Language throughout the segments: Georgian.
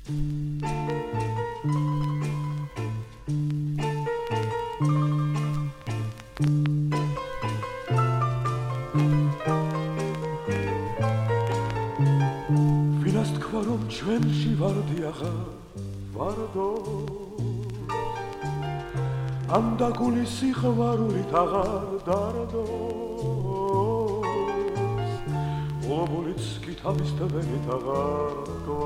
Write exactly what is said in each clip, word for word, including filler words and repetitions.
ვინას თქვა რომ ჩვენში ვარდიაღა ვარდო ამ დაგული სიყვარულით აღარ დარდოს ობოლიც კი თავის თვენით აღარ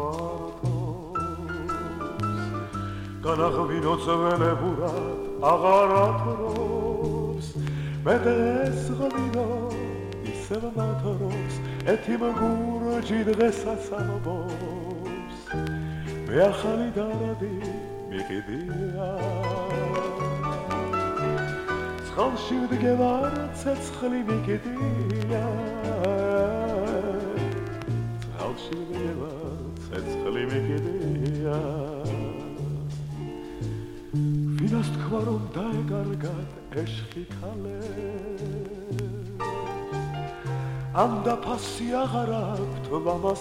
გვართოს განაღვინო ძველებურად აღარ ათრობს მე დღეს ღვინო ისევ მათრობს ეთიმ გურჯი დღესაც ამბობს მე ახალი დარადი მიყიდია წყალში ვდგევარ ცეცხლი მიყიდია წყალში ვდგევარ ცეცხლი მიყიდია ვინას თქვა რომ დაეკარგათ ეშხი ქალებს ამ დაფასი აღარ აქვთ მამას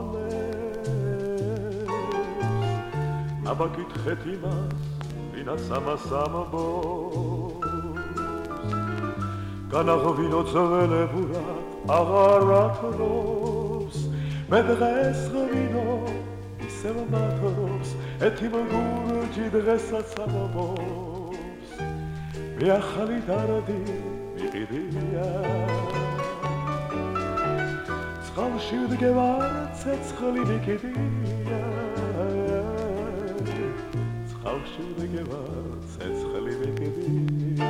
თვალებს აბა გითხეთ იმას ვინაც ამას ამბობს განაღვინო ძველებურად აღარ ათრობს მე დღეს ღვინო ისევ მათრობს ეთიმ გურჯი დღესაც ამბობს მე ახალი დარადი მიყიდია წყალში ვდგევარ ცეცხლი მიყიდია წყალში ვდგევარ ცეცხლი მიყიდია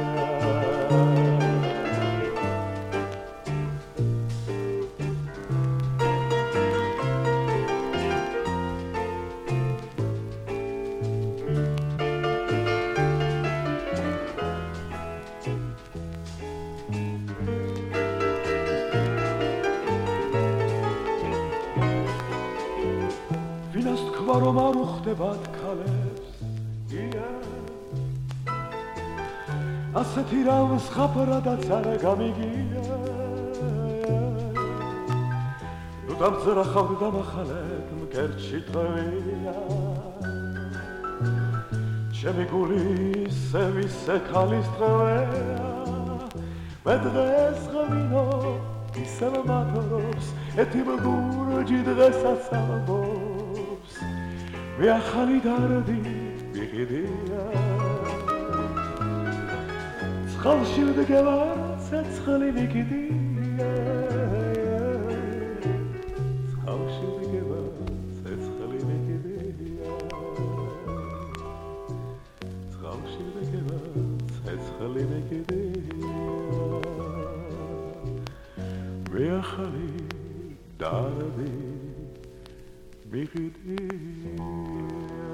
ვინას თქვა რომ არ უხდებათ ქალებს ია ასეთი რამ ზღაპრადაც არ გამიგია ნუ დამძრახავ დამახალეთ მკერდში ტყვია ჩემი გული ისევ ისე ქალის ტყვია მე დღეს ღვინო ისევ მათრობს ეთიმ გურჯი დღესაც ამბობს მე ახალი დარადი მიყიდია წყალში ვდგევარ ცეცხლი მიყიდია წყალში ვდგევარ ცეცხლი მიყიდია წყალში ვდგევარ ცეცხლი მიყიდია მე ახალი დარადი მიყიდია